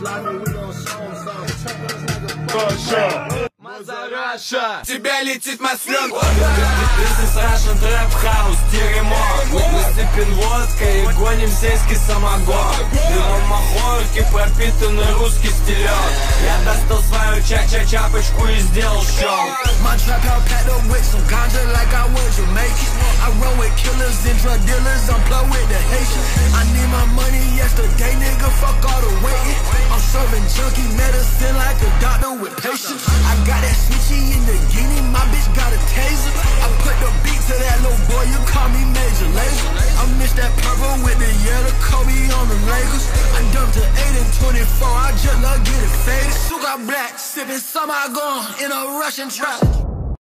Раша, тебя летит масленка. Бизнес Russian трэп хаус, дерьмо. Мы сыпем водкой и гоним сельский самогон. Пивом махорки, пропитанный русский стилек. Я достал свою ча-ча-чапочку и сделал шоу. My trap house packed up with some ganja like I was Jamaican. I run with killers and drug dealers, I'm plug with the Haitians. I need my money yesterday, nigga, fuck all the waiting. I'm serving junkie medicine like a doctor with patience. I got that switchy in the guinea, my bitch got a taser. I put the beat to that little boy, you call me Major Lazer. I miss that purple with the yellow Kobe on the Lakers. I dumped to 8 and 24, I just love getting faded. Sugar black, sipping summer gone in a Russian trap.